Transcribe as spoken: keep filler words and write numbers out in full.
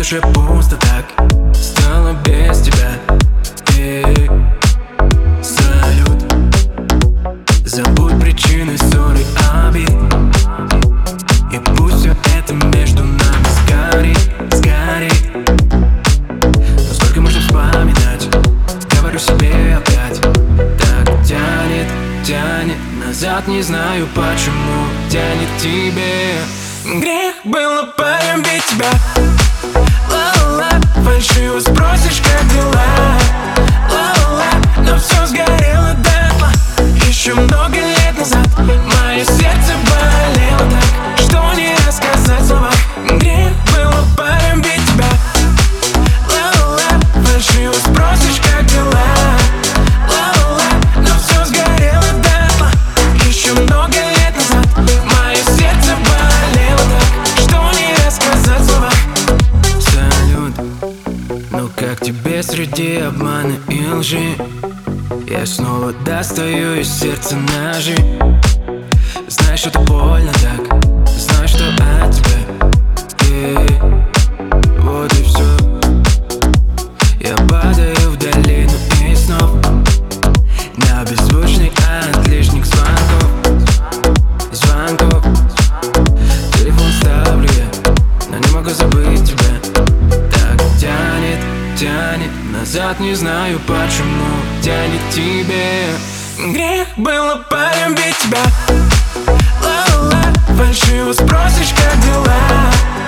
душе пусто так стало без тебя. И салют, забудь причины ссоры, обид, и пусть все это между нами сгорит, сгорит. Но сколько можно вспоминать, говорю себе опять. Так тянет, тянет назад, не знаю почему тянет тебе. Грех было полюбить тебя. Ла-ла, фальшиво спросишь, как дела. Ла-ла, но все сгорело дотла еще много лет назад. Мое сердце болело так, что не рассказать в словах. Грех было полюбить тебя. Ла-ла, фальшиво спросишь, как дела. Ла-ла, но все сгорело дотла еще много лет назад. Мое сердце болело так, что не рассказать в словах. Салют, ну как тебе среди обмана и лжи? Я снова достаю из сердца ножи. Знаешь, это больно так, знаю, что от тебя. И вот и все. Я падаю в долину и снов, на беззвучный от лишних звонков, звонков. Телефон ставлю я, но не могу забыть тебя. Так тянет, тянет назад, не знаю почему тянет тебе. Грех было полюбить тебя. Ла-ла, фальшиво спросишь, как дела.